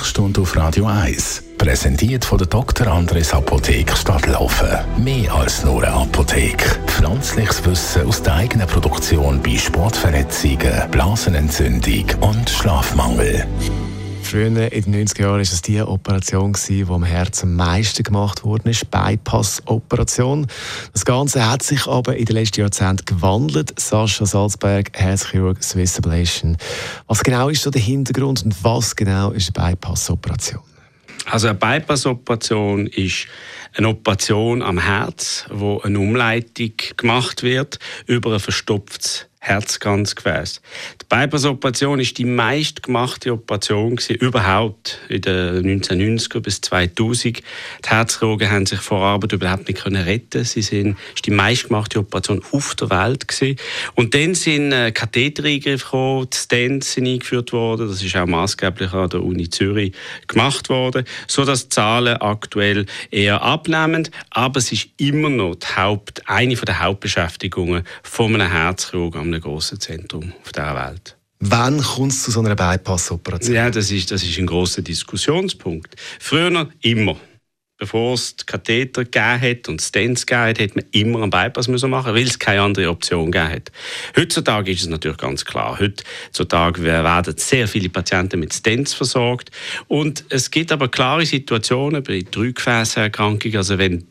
Sprechstunde auf Radio 1. Präsentiert von der Dr. Andres Apotheke Stadtlaufen. Mehr als nur eine Apotheke. Pflanzliches Wissen aus der eigenen Produktion bei Sportverletzungen, Blasenentzündung und Schlafmangel. Früher in den 90er Jahren war es die Operation, die am Herzen am meisten gemacht wurde, die Bypass-Operation. Das Ganze hat sich aber in den letzten Jahrzehnten gewandelt. Sascha Salzberg, Herzchirurg, Swiss Ablation. Was genau ist so der Hintergrund und was genau ist eine Bypass-Operation? Also eine Bypass-Operation ist eine Operation am Herz, wo eine Umleitung gemacht wird über ein verstopftes Herzkranzgefäß. Die Bypass-Operation ist die meistgemachte Operation überhaupt in den 1990er bis 2000. Die Herzchirurgen haben sich vor Arbeit überhaupt nicht retten. Es ist die meistgemachte Operation auf der Welt gewesen. Und dann sind Kathetereingriffe gekommen, die Stents sind eingeführt worden. Das ist auch maßgeblich an der Uni Zürich gemacht worden, sodass die Zahlen aktuell eher abnehmen. Aber es ist immer noch eine der Hauptbeschäftigungen von einem Herzchirurgen am einem grossen Zentrum auf dieser Welt. Wann kommt es zu so einer Bypass-Operation? Ja, das ist ein grosser Diskussionspunkt. Früher immer. Bevor es die Katheter gegeben hat und Stents gegeben hat, hätte man immer einen Bypass machen, weil es keine andere Option gegeben hat. Heutzutage ist es natürlich ganz klar. Heutzutage werden sehr viele Patienten mit Stents versorgt. Und es gibt aber klare Situationen bei Drei-Gefäßerkrankungen, also wenn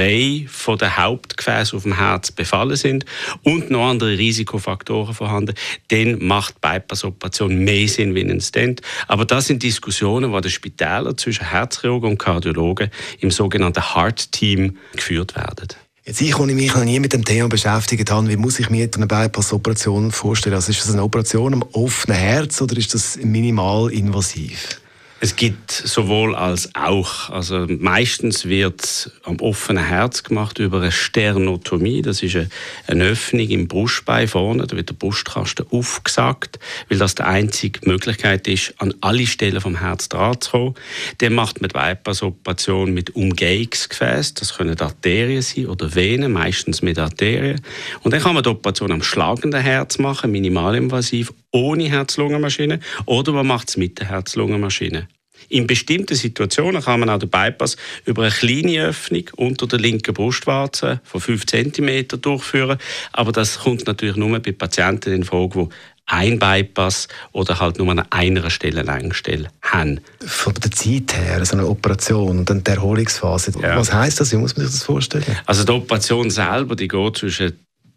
3 von den Hauptgefäßen auf dem Herz befallen sind und noch andere Risikofaktoren vorhanden, dann macht die Bypass-Operation mehr Sinn wie ein Stent. Aber das sind Diskussionen, die an den Spitälern zwischen Herzchirurgen und Kardiologen im sogenannten Heart-Team geführt werden. Jetzt, ich mich noch nie mit dem Thema beschäftigt habe, wie muss ich mir eine Bypass-Operation vorstellen? Also ist das eine Operation am offenen Herz oder ist das minimal invasiv? Es gibt sowohl als auch. Also meistens wird am offenen Herz gemacht über eine Sternotomie. Das ist eine Öffnung im Brustbein vorne. Da wird der Brustkasten aufgesackt, weil das die einzige Möglichkeit ist, an alle Stellen vom Herz dran zu kommen. Dann macht man die Bypass-Operation mit Umgehungsgefäßen. Das können Arterien sein oder Venen, meistens mit Arterien. Und dann kann man die Operation am schlagenden Herz machen, minimalinvasiv, ohne Herz-Lungen-Maschine, oder man macht es mit der Herz-Lungen-Maschine. In bestimmten Situationen kann man auch den Bypass über eine kleine Öffnung unter der linken Brustwarze von 5 cm durchführen. Aber das kommt natürlich nur bei Patienten in Frage, die ein Bypass oder halt nur an einer Stelle Längsstelle haben. Von der Zeit her, so eine Operation und dann die Erholungsphase, ja. Was heisst das? Wie muss man sich das vorstellen? Also die Operation selber, die geht zwischen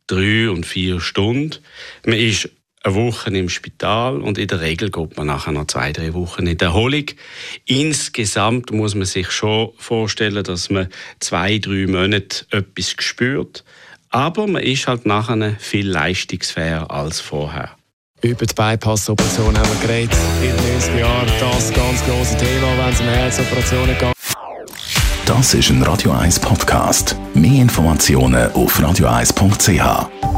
3 und 4 Stunden. Man ist eine Woche im Spital und in der Regel geht man nachher noch 2-3 Wochen in der Erholung. Insgesamt muss man sich schon vorstellen, dass man 2-3 Monate etwas spürt. Aber man ist halt nachher viel leistungsfähiger als vorher. Über die Bypass-Operation haben wir geredet. In den 90er Jahren das ganz grosse Thema, wenn es um Herzoperationen geht. Das ist ein Radio 1 Podcast. Mehr Informationen auf radio1.ch.